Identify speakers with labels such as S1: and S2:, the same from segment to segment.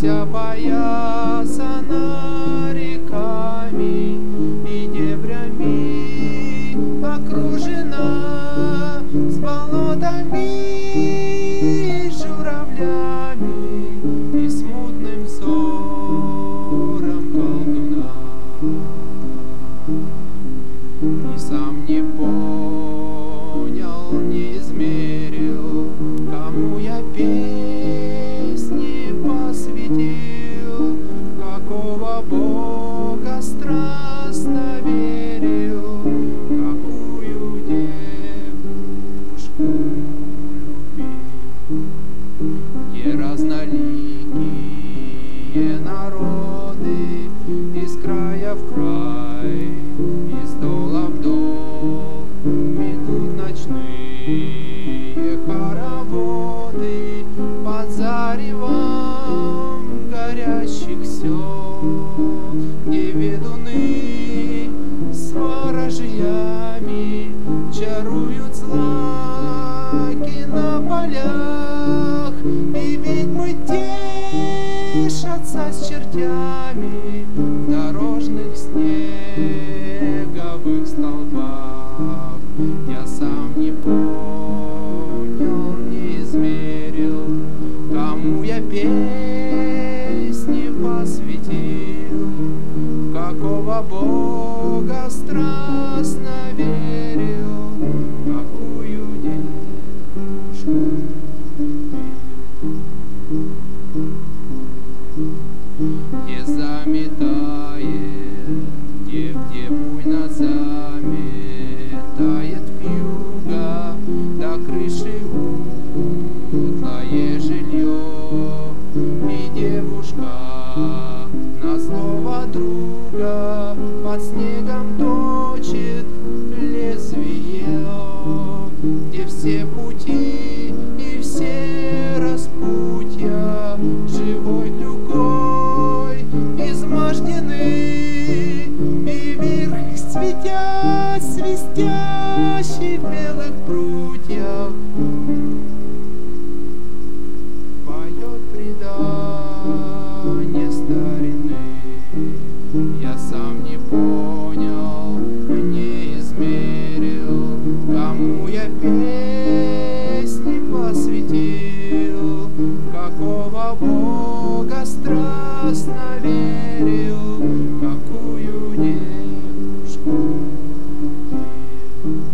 S1: вся поясана реками и дебрями, окружена с болотами, журавлями и смутным взором колдуна. И сам не понял, не измерил, кому я песни посвятил, какого Бога страстно верил, какую девушку любил. Где разноликие народы из края в край, из дола в дол ведут ночные хороводы под заревом горящих сел, где ведуны с ворожьями чаруют злаки на полях, и ведьмы тешатся с чертями в дорожных снеговых столбах. Я сам не понял, не измерил, кому я песни посвятил, какого Бога страстно верил, какую девушку любил. Где заметает, где буйно заметает вьюга, до крыши утлое жилье, и девушка на слово друга под снегом точит лезвие, где все пути и все распутья живой клюкой измождены, и вверх светя свистящий в белых прутьях поет предание старины. Я сам не понял, не измерил, кому я песни посвятил, какого Бога страстно верил, какую девушку любил.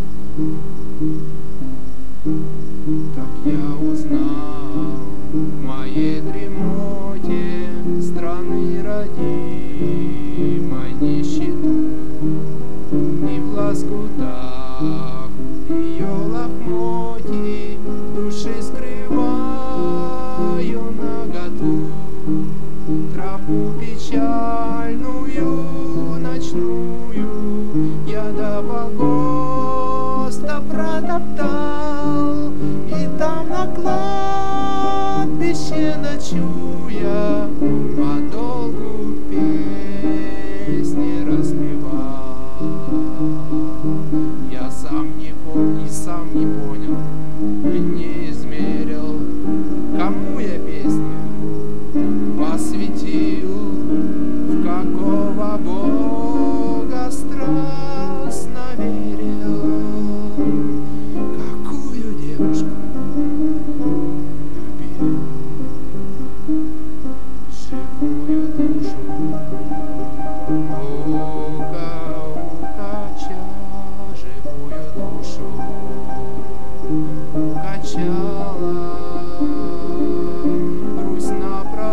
S1: Так я узнал в моей дремоте страны родимой нищету, и в лоскутах ее лохмотий души скрываю наготу, тропу печальную ночную я до погоста протоптал, и там на кладбище ночуя подолгу песни распевал. Я сам не понял, и сам не понял, не измерил, кому я песни посвятил, в какого Бога страстно верил, какую девушку любил. Живую душу укача, живую душу укачала Русь на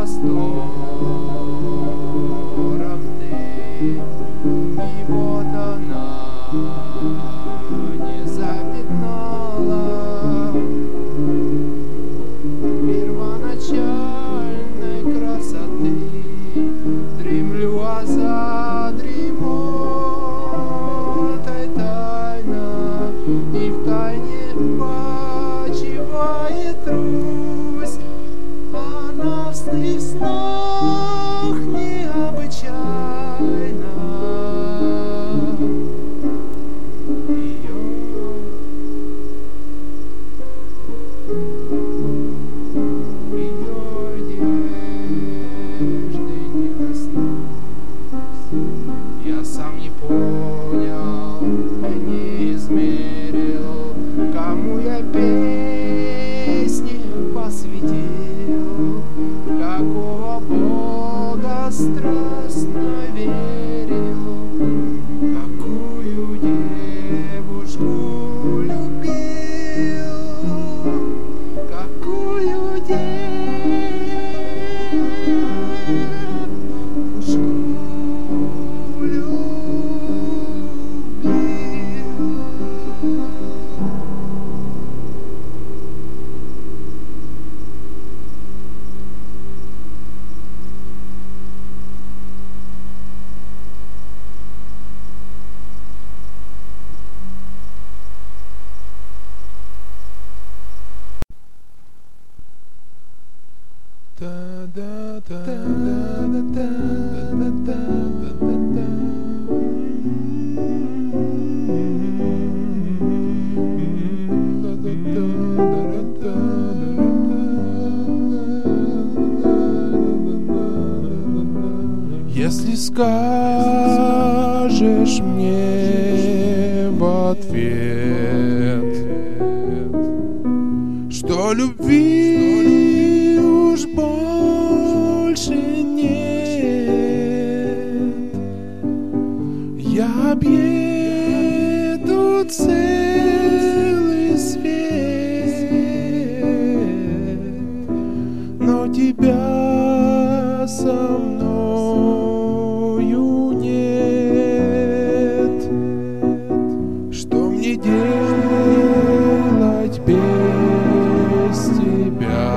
S1: просторах ты, и вот она не запятнала первоначальной красоты. Дремлю, а за дремотой тайна, и в тайне почивает Русь, она в снах необычайна. Ее девушку Если скажешь мне в ответ, что любви уж больше нет, я объеду целый свет, но тебя со мною нет. Что мне делать без тебя?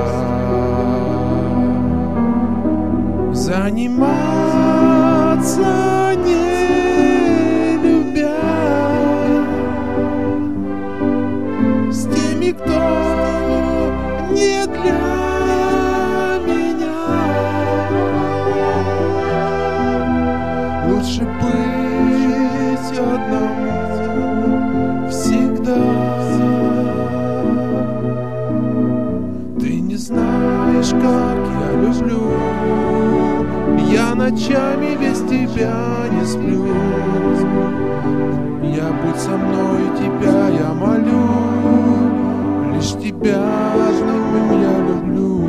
S1: Заниматься не любя с теми, кто не для меня. Лучше быть одному всегда. Ты не знаешь, как я люблю. Я ночами без тебя не сплю. Я будь со мной, тебя я молю. Лишь тебя одного я люблю.